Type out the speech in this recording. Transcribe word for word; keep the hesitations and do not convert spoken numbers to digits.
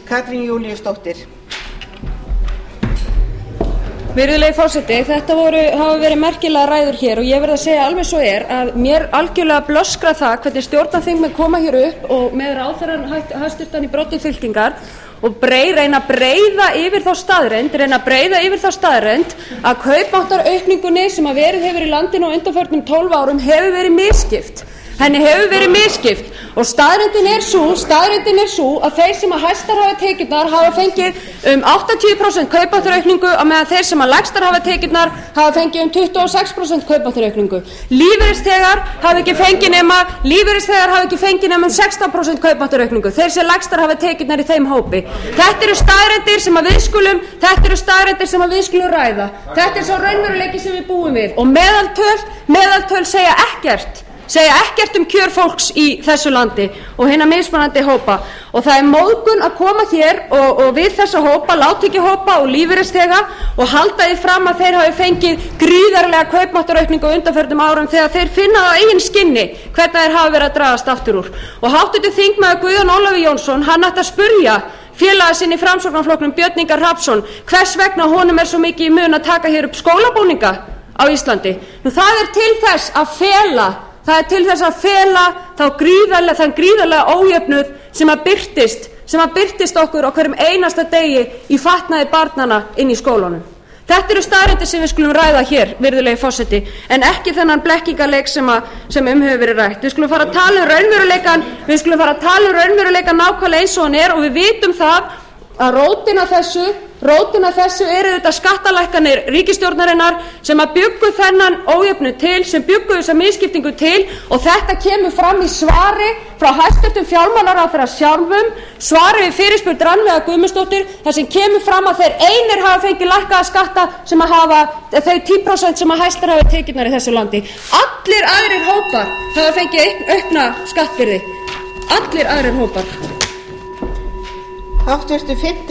Katrín Júlíusdóttir. Virðulegi forseti, þetta voru, hafa verið merkilega ræður hér og ég verð að segja alveg svo er að mér algjörlega blöskra það hvernig stjórnarþingmenn koma hér upp og með ráðherrann hæstvirtan í broddi fylkingar og brei, reyna að breiða yfir þá staðreynd, reyna að breiða yfir þá staðreynd að kaupmáttaraukningunni sem að verið hefur í landinu á undanförnum tólf árum hefur verið misskipt. Henni hefur verið misskipt og staðreyndin er sú, staðreyndin er sú að þeir sem að hæstar hafa tekjurnar hafa fengið um áttatíu prósent kaupmáttaraukningu á meðan þeir sem að lægstar hafa tekjurnar hafa fengið um tuttugu og sex prósent kaupmáttaraukningu. Lífeyrisþegar hafa ekki fengið nema, lífeyrisþegar hafa ekki fengið nema um sextán prósent kaupmáttaraukningu. Þeir sem lægstar hafa tekjurnar í þeim hópi. Þetta eru staðreyndir sem að við skulum, þetta eru staðreyndir sem að við skulum ræða. Þetta er sá raunveruleiki sem við búum við og meðaltöl, meðaltöl segja ekkert. segja ekkert um kjör fólks í þessu landi og hinna mismunandi hópa og það er móðgun að koma hér og, og við þessa hópa, lágtekjuhópa og lífeyrisþega og halda því fram að þeir hafi fengið gríðarlega kaupmáttaraukningu á undanförnum árum þegar þeir finna á eigin skinni hvernig þeir hafa verið að dragast aftur úr. Og háttvirtur þingmaður Guðjón Ólafur Jónsson, hann ætti að spurja félaga sinni í Framsóknarflokknum Björn Inga Hrafnsson hvers vegna honum er svo mikið í mun að taka hér upp skólabúninga á Íslandi. Nú það er til þess að fela Það er til þess að fela þá gríðarlega, þann gríðarlega ójöfnuð sem að birtist, sem að birtist okkur á hverjum einasta degi í fatnaði barnanna inn í skólunum. Þetta eru staðreyndir sem við skulum ræða hér, virðulegi forseti, en ekki þennan blekkingarleik sem, að, sem um hefur verið rætt. Við skulum fara að tala um raunveruleikann, við skulum fara að tala um raunveruleikann nákvæmlega eins og hann er og við vitum það að rótina þessu, rótina þessu eru þetta skattalækkanir ríkisstjórnarinnar sem að bjuggu þennan ójöfnu til, sem bjuggu þessa misskiptingu til og þetta kemur fram í svari frá hæstvirtum fjármálaráðherra sjálfum, svari við fyrirspurn Rannveigar Guðmundsdóttur, þar sem kemur fram að þeir einir hafa fengið lækkaða skatta sem að hafa þau tíu prósent sem að hæstar hafa tekjurnar í þessu landi. Allir aðrir hópar hafa fengið aukna skattbyrði. Allir aðrir hópar. Háttvirtur fimmti